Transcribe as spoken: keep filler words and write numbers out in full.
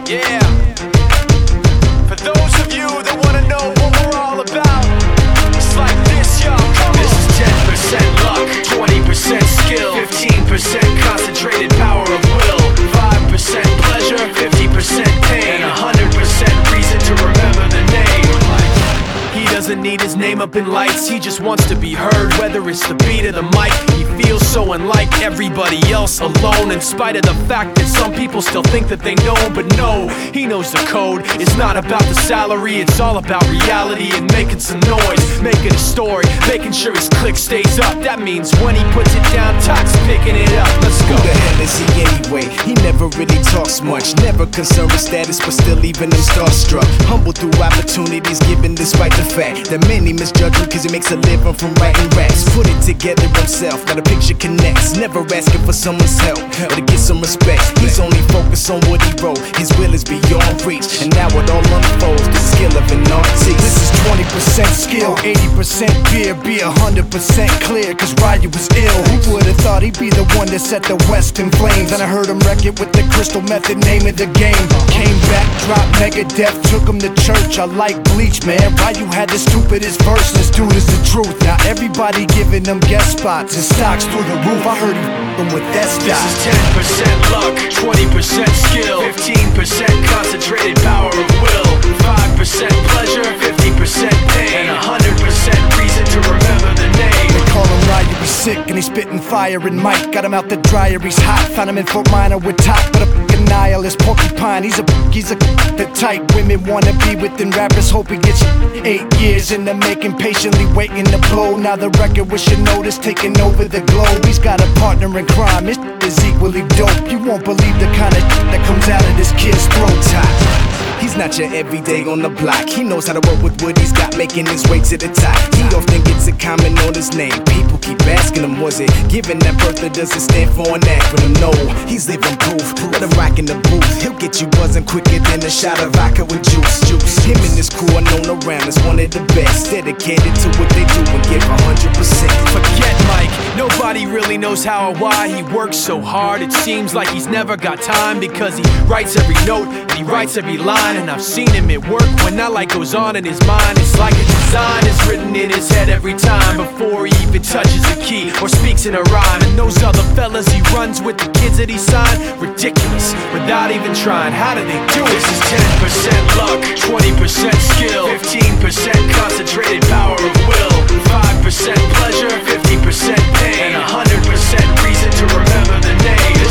Yeah. For those of you that wanna know what we're all about, it's like this, y'all. Come on. This is ten percent luck, twenty percent skill, fifteen percent concentrated power of will, five percent pleasure, fifty percent pain, and one hundred percent reason to remember the name. He doesn't need his name up in lights, he just wants to be heard, whether it's the beat of the mic. He feels so unlike everybody else, alone, in spite of the fact that some people still think that they know. But no, he knows the code. It's not about the salary, it's all about reality and making some noise, making a story, making sure his click stays up. That means when he puts it down, Tox picking it up. Let's go. Who the hell is he anyway? He never really talks much, never concerned with status, but still leaving them starstruck. Humble through opportunities, given despite the fact that many misjudge him cause he makes a living from writing raps. Put it together himself, now the picture connects. Never asking for someone's help or to get some respect. He's only focused on what he wrote, his will is beyond reach. And now it all unfolds, the skill of an artist. This is twenty percent skill, eighty percent fear, be one hundred percent clear, cause Ryu was ill. Who would've thought he'd be the one that set the West in flames? And I heard him wreck it with the Crystal Method, name of the game. Came back, dropped Megadeth, took him to church. I like Bleach, man. Ryu had the stupidest verse, this dude is the truth. Now everybody giving them guest spots and stocks through the roof. I heard he f***ing with that stock. This is ten percent luck, twenty percent skill, fifteen percent concentrated power of will, five percent pleasure, fifty percent pain, and one hundred percent reason to remember the name. They call him Ryu, he's sick and he's spitting fire. And Mike got him out the dryer, he's hot. Found him in Fort Minor with top, but a f***ing nihilist porcupine. He's a he's a the type women wanna be within. Rappers hope he gets eight years in the making, patiently waiting to blow. Now the record with your notice taking over the globe. He's got a partner in crime, his is equally dope. You won't believe the kind of that comes out of this kid's throat. He's not your everyday on the block. He knows how to work with what he's got, making his way to the top. He often gets a comment on his name. People keep asking him, was it given that birth or does it stand for an acronym? No, he's living proof. Let him rock in the booth. He'll get you buzzing quicker than a shot of vodka with juice. Juice. Him and his crew are known around as one of the best, dedicated to what they do and give one hundred percent. Forget Mike, nobody really knows how or why he works so hard. It seems like he's never got time because he writes every note and he writes every line. And I've seen him at work when that light goes on in his mind. It's like a design is written in his head every time before he even touches a key or speaks in a rhyme. And those other fellas he runs with, the kids that he signed, ridiculous, without even trying. How do they do it? This is ten percent luck, twenty percent skill, fifteen percent concentrated power of will, five percent pleasure, fifty percent pain, and one hundred percent reason to remember the name.